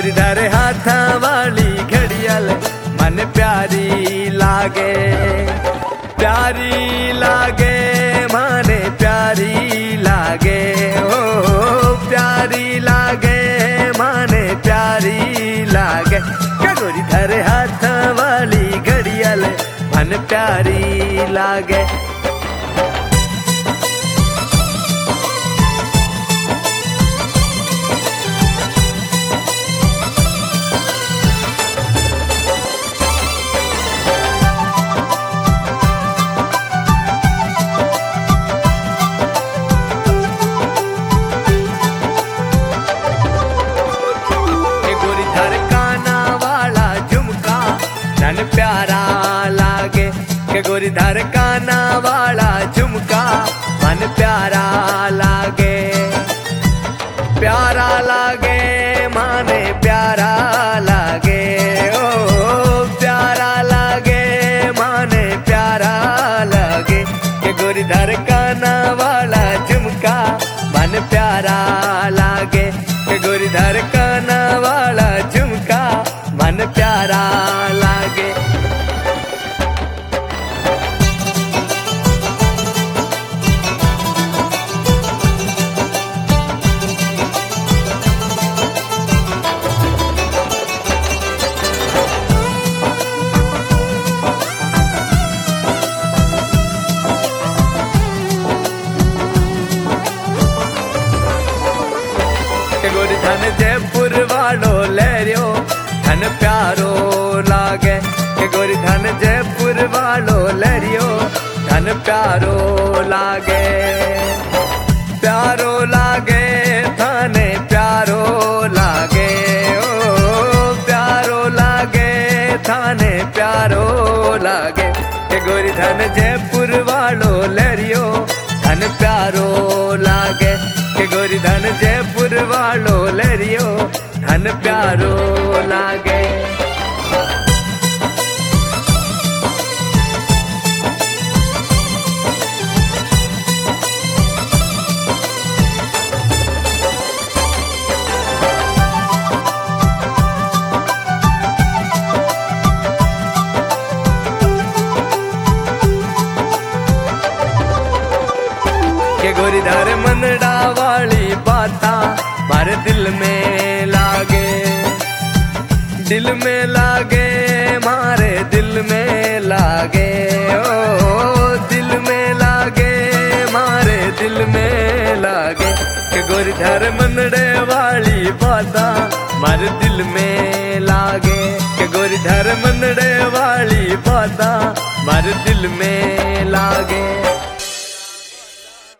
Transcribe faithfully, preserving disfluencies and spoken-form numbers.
गोरी धारे हाथा वाली घड़ियाल मन प्यारी लागे, प्यारी लागे माने प्यारी लागे, ओ प्यारी लागे माने प्यारी लागे। के गोरी धारे हाथा वाली घड़ियाल मन प्यारी लागे। मन प्यारा लागे के गोरी धार काना वाला झुमका मन प्यारा लागे, प्यारा लागे माने प्यारा लागे, ओ प्यारा लागे माने प्यारा लागे। के गोरी धार काना वाला झुमका मन प्यारा लागे, के गोरी धार काना वाला झुमका मन प्यारा लागे। के गोरी धन जयपुर वालो लहरियो धन प्यारो लागे, के गोरी धन जयपुर वालो लहरियो धन प्यारो लागे, प्यारो लागे थाने प्यारो लागे, ओ प्यारो लागे थाने प्यारो लागे। के गोरी धन जयपुर वालो लहरियो धन प्यारो लागे, के गोरी धन जयपुर वालो लहरियो धन प्यारो लागे। के गोरी धारे मनडा वाली बाता मारे दिल में लागे, दिल में लागे मारे दिल में लागे, ओ दिल में लागे मारे दिल में लागे। के गोरी धारे मनडे वाली बाता मारे दिल में लागे, के गोरी धारे मनडे वाली बाता मारे दिल में लागे।